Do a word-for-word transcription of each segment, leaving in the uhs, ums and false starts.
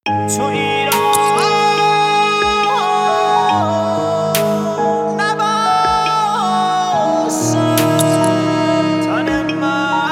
تو ایران نباشم تن من.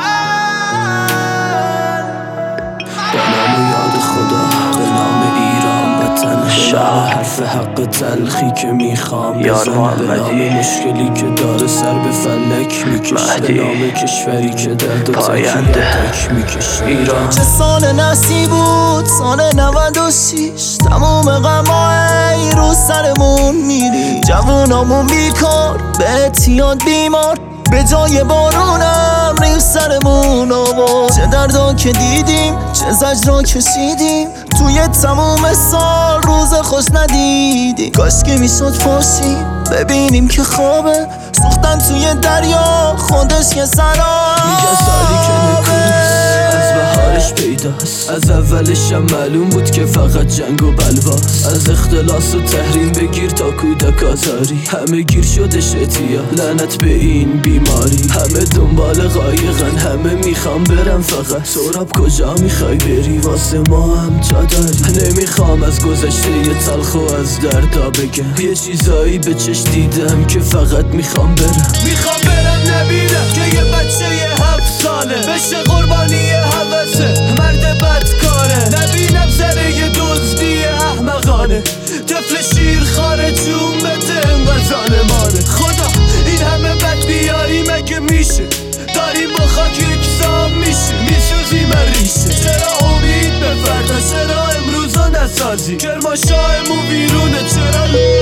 به نام یاد خدا، به نام ایران وطن، به نام حرف حق تلخی که میخوام بزن، به نام مشکلی که داره سر به فلک میکشه، به نام کشوری که درد و تکیه تک میکشه. ایران چه سال نسی بود، سال نود و شیش، تموم غمای رو سرمون میری، جوونامون بیکار، به اعتیاد بیمار، به جای بارونم ریخ سرمون آباد. چه دردا که دیدیم، چه زجرا کشیدیم، توی تموم سال روز خوش ندیدیم. کاش که میشد فاشیم ببینیم که خوابه، سوختن توی دریا خودش یه سرابه. میگه سالی که نکوست از بهارش پیداست، از اولش هم معلوم بود که فقط جنگ و بلواست. از اختلاس و تحریم بگیر تا کودک آزاری، همه گیر شدش اعتیاد، لعنت به این بیماری. همه دنبال قایقن، همه میخوام برم فقط. سهراب کجا میخوای بری؟ واسه ما هم جا داری. نمیخوام از گذشته یه تلخ و از دردا بگم، یه چیزایی به چش دیدم که فقط میخوام برم. میخوام برم نبینم که یه بچه یه هفت ساله بشه قربانی هوسه مرد بدکاره. نبینم سر یه دزدی احمقانه، طفل شیر خاره جون بده انقدر ظالمانه. خدا این همه بد بیاری مگه میشه؟ داریم با خاک یکسان میشه، میسوزیم ریشه. چرا امید به فردا؟ چرا امروزا نسازی؟ کرماشاهمون بیرونه، چرا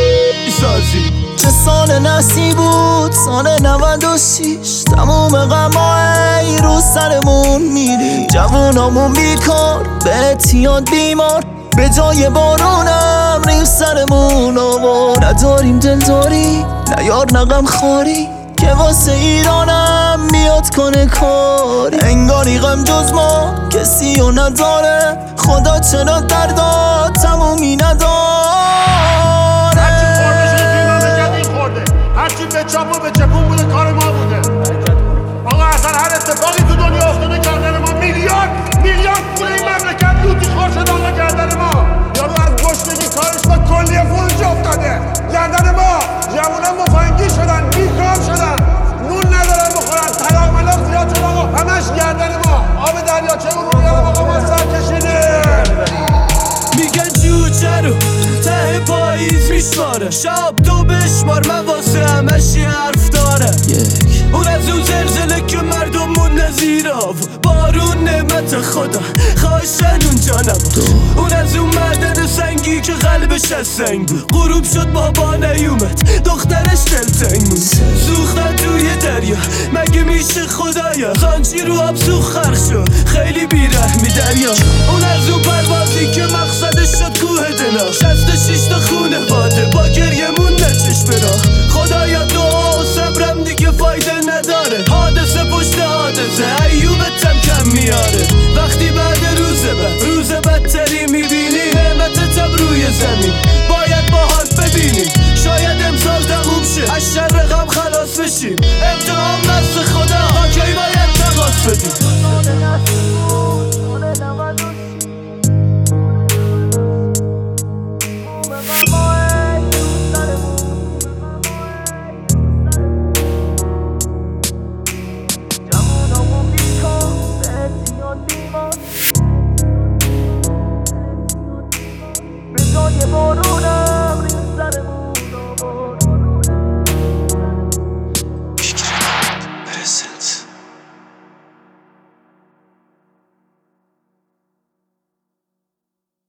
سازی؟ چه سال نسی بود، سال نود و شیش، تموم غمای رو سرمون میری، جوونامون بیکار، به اعتیاد بیمار، به جای بارونم ریخ سرمون آباد. نداریم دلداری، نه یار نه غم خاری، که واسه ایرانم بیاد کنه کاری. انگاری غم جز ما کسی رو نداره، خدا چرا دردا تمومی نداره. هرچی به چاپ و به چپون بوده کار ما بوده. آقا اصلا هر اتفاقی تو دنیا افتاده گردن ما. میلیارد میلیارد پول این مملکت لوتی خور شده آقا گردن ما. یارو از گشنگی کارش با کلیه فروش افتاده گردن ما. جوونا مفنگی شدن، بیکار شدن، نون ندارن بخورن، طلاق ملاق زیاد شد آقا، همش گردن ما. آب دریاچه اون رو یارو آقا ما سر کشیدیم. میگن جوجه رو ته پاییز میشماره، شب دو بشمار، من واسه همش یه حرف داره. اون از اون زلزله که مردمون نزیر آب، بارون نعمت خدا خواهشن اونجا نبود. اون از اون معدن سنگی که قلبش از سنگ بود، غروب شد بابا نیومد، دخترش دلتنگ بود. سوختن توی دریا مگه میشه خدایا؟ خانچی رو آب سوخ خرخ شد، خیلی بیرحمی دریا. اون از اون پروازی که مقصدش شد کوه دنا، شست و شیش تا خونه واده با گریمون نچش برا. خدایا دعا و صبرم دیگه فایده نداره، حادثه پشت حادثه ایوبتم کم میاره. وقتی بعد روز بد روز بدتری میبینی، نعمتتم روی زمین باید باهات ببینیم. شاید امسال تموم شه، از شر غم خلاص بشیم، امتحان دست خدا با کی باید تقاس بدیم. به جای بارون